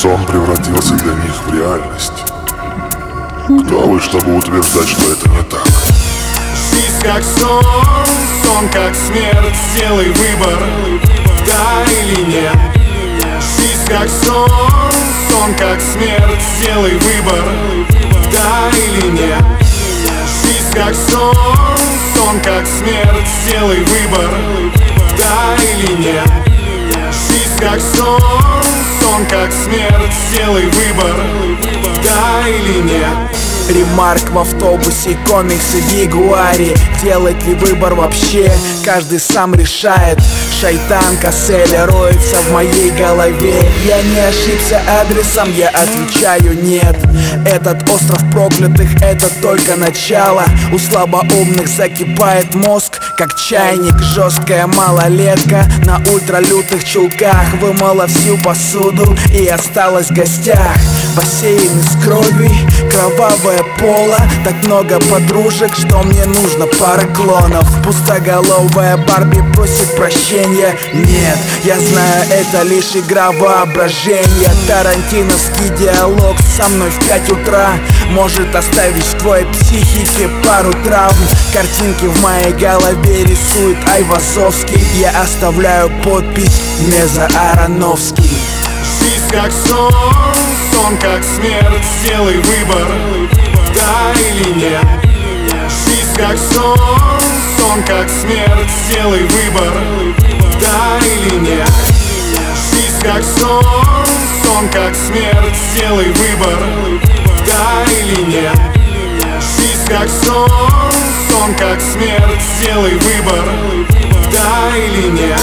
сон превратился для них в реальность. Кто вы, чтобы утверждать, что это не так? Жизнь как сон, сон как смерть. Сделай выбор, да или нет. Жизнь как сон, сон как смерть. Сделай выбор, да или нет. Жизнь как сон, сон как смерть. Сделай выбор, да или нет. Жизнь как сон, сон как смерть. Сделай выбор, да или нет. Ремарк в автобусе, комиксы в Ягуаре. Делать ли выбор вообще, каждый сам решает. Шайтан Касселя роется в моей голове. Я не ошибся адресом, я отвечаю нет. Этот остров проклятых, это только начало. У слабоумных закипает мозг, как чайник. Жесткая малолетка на ультралютых чулках вымыла всю посуду и осталась в гостях. Бассейн из крови, кровавое поло. Так много подружек, что мне нужно пара клонов. Пустоголовая Барби просит прощения. Нет, я знаю, это лишь игра воображения. Тарантиновский диалог со мной в 5 утра может оставить в твоей психике пару травм. Картинки в моей голове рисует Айвазовский. Я оставляю подпись Меза Ароновский. Жизнь как сон, сон как смерть. Сделай выбор, да или нет. Жизнь как сон, сон как смерть. Сделай выбор, да или нет. Жизнь как сон, сон как смерть. Сделай выбор, да или нет. Жизнь как сон, сон как смерть. Сделай выбор, да или нет.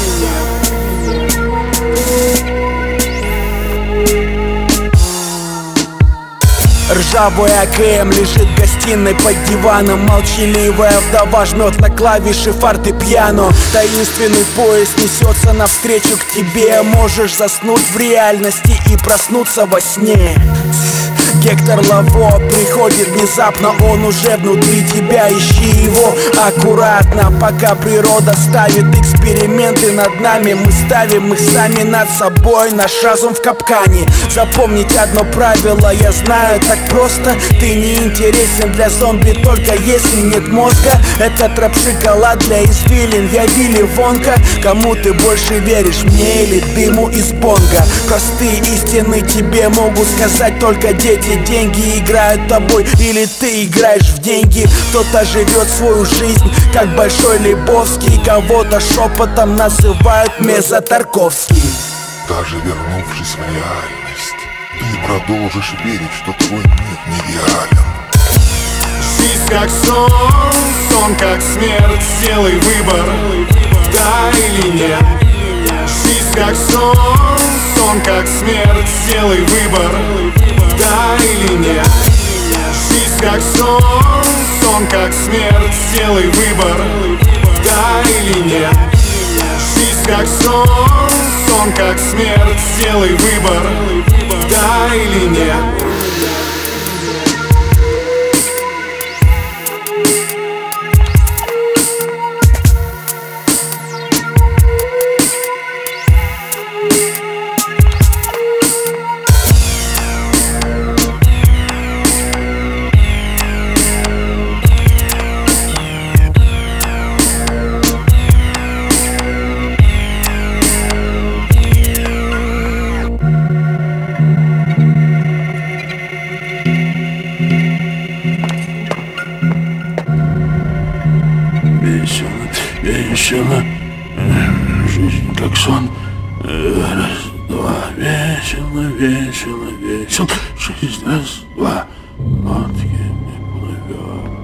Ржавый АКМ лежит в гостиной под диваном. Молчаливая вдова жмет на клавиши фортепиано. Таинственный поезд несется навстречу к тебе. Можешь заснуть в реальности и проснуться во сне. Гектор Лаво приходит внезапно, он уже внутри тебя, ищи его аккуратно. Пока природа ставит эксперименты над нами, мы ставим их сами над собой, наш разум в капкане. Запомнить одно правило, я знаю так просто: ты не интересен для зомби, только если нет мозга. Это трэп-шоколад для извилин, я Вилли Вонка. Кому ты больше веришь, мне или дыму из бонга? Простые истины тебе могут сказать только дети. Деньги играют тобой или ты играешь в деньги. Кто-то живет свою жизнь, как Большой Лебовский. Кого-то шепотом называют Меза Тарковский. Даже вернувшись в реальность, ты продолжишь верить, что твой мир нереален. Жизнь как сон, сон как смерть. Сделай выбор, да или нет. Жизнь как сон, сон как смерть. Сделай выбор, да или нет. Жизнь как сон, сон как смерть. Сделай выбор, да или нет. Жизнь как сон, сон как смерть. Сделай выбор, да или нет. Весело, жизнь как сон. Раз, два, весело, весело, весело. Жизнь, раз, два. Вот кем плывет.